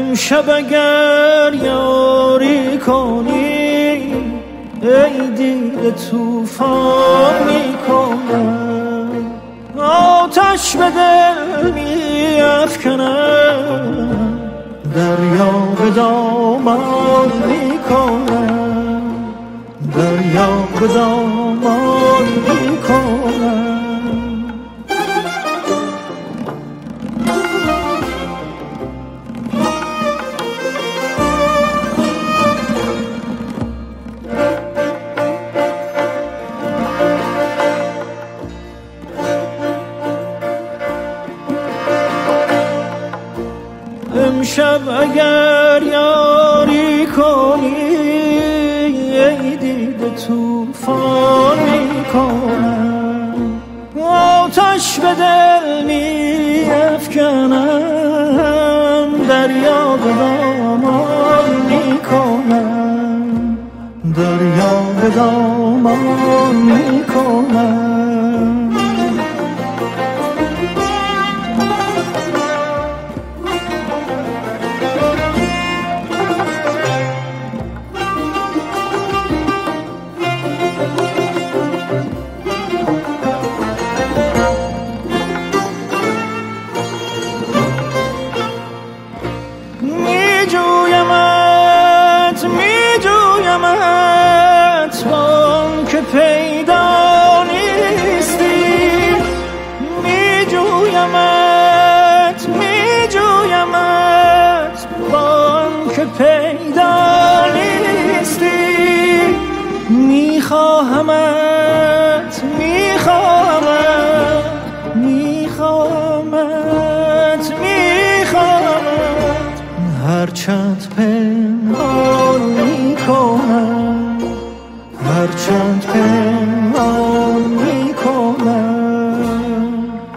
امشب اگر یاری کنی ای دیده طوفان میکنم، آتش به دل میافکنم، دریا به دامان میکنم، دریا به دامان میکنم. امشب اگر یاری کنی ای دیده طوفان میکنم، آتش به دل میافکنم، دریا به دامان میکنم، دریا به دامان میکنم. میجویمت وان که پیدا نیستی، میجویمت وان که پیدا نیستی، میخواهمت هرچند پنهان میکنم، هرچند پنهان میکنم.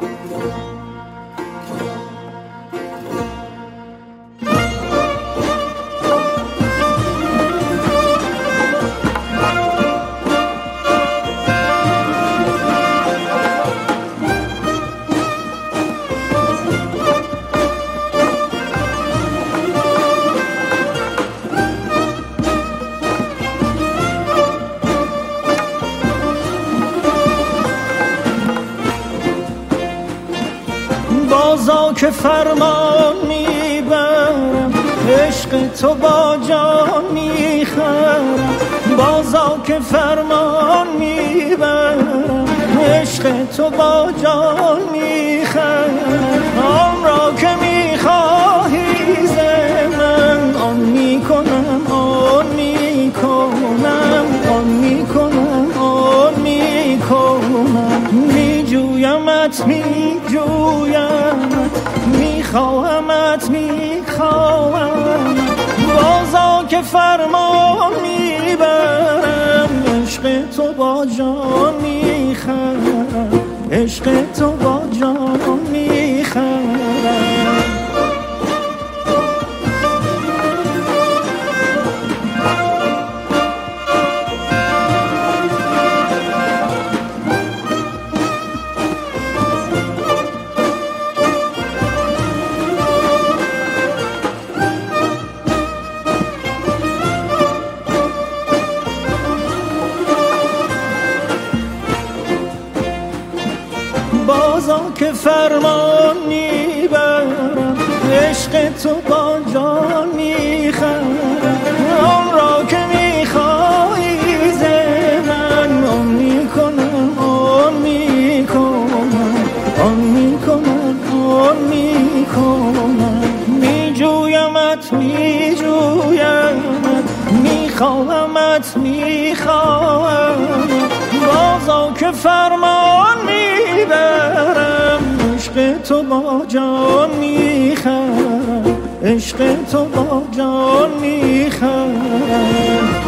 بازا که فرمان میبرم، عشق تو با جان میخرم، بازا که فرمان میبرم، عشق تو با جان میخرم، آن را که میخواهی ز من آن میکنم، آن میکنم، آن میکنم، آن میکنم. میجویمت میخواهمت بازا که فرمان میبرم، عشق تو با جان میخرم، عشق تو با جان میخرم. بازا که فرمان میبرم، عشق تو با جان میخرم، آن را که میخوایی ز من آن میکنم، آن میکنم، آن میکنم، آن میکنم. میجویمت میخواهمت بازا که فرمان میبرم، عشق تو با جان میخرم، عشق تو با جان میخرم.